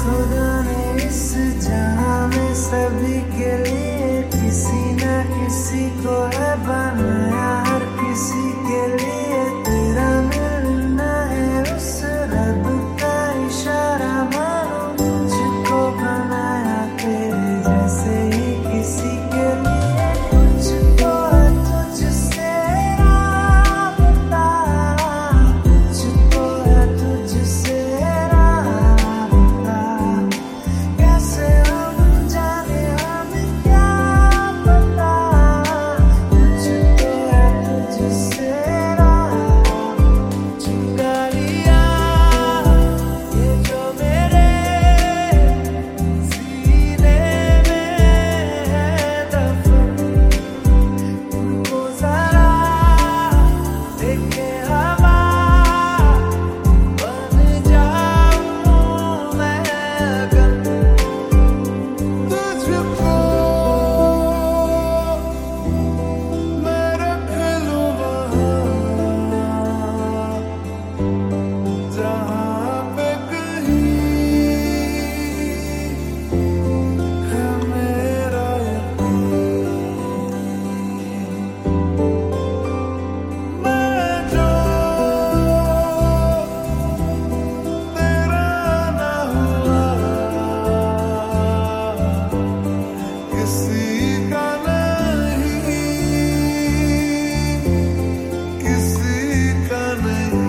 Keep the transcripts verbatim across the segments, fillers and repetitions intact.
खुदा ने इस जहां में सभी के लिए किसी न किसी को है बनाया, हर किसी के लिए तेरा मिलना है उस रब का इशारा। मानो मुझको बनाया तेरे जैसे ही किसी के लिए, कुछ तो है तुझसे राबता, कुछ तो है तुझसे राबता। कैसे हम जाने हमें क्या पता, कुछ तो है तुझसे राबता। चुरा लिया ये जो मेरे सीने में है दफन, तुमको जरा देखे हवा बन जाऊं मैं अगर तुझको मैं रख लूं वहाँ, जहाँ पे कहीं है मेरा यकीन। मैं जो तेरा ना हुआ, किसी का नहीं, किसी का नहीं।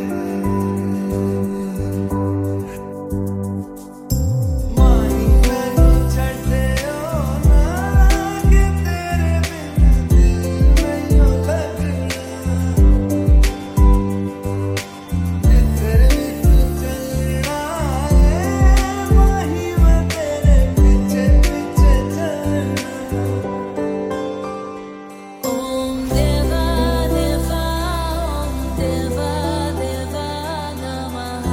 माही मैनू छड्डियो ना कि तेरे बिन दिल मैनू लगना, जिधर भी तू चलना है माही मैं तेरे पीछे पीछे चलना। ओम देवा देवा ओम देवा देवा नमः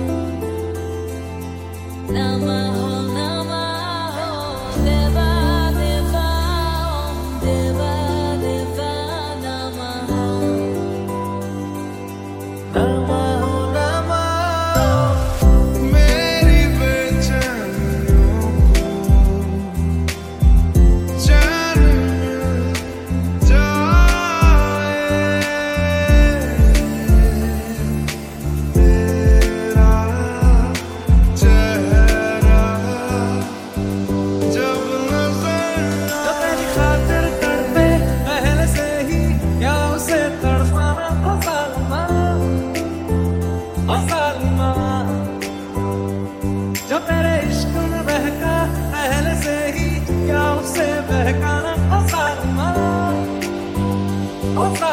नमः नमः देवा देवा ओम देवा देवा नमः नमः नमः मेरी बेचैनियों को चैन मिल जाए, तेरा चेहरा जब नजर तो तेरी खातिर तड़पे पहले से ही, क्या उसे तड़पाना ओ जालिमा, ओ जालिमा। जो तेरे इश्क में बहका पहले से ही, क्या उसे बहकाना ओ जालिमा, ओ जालिमा।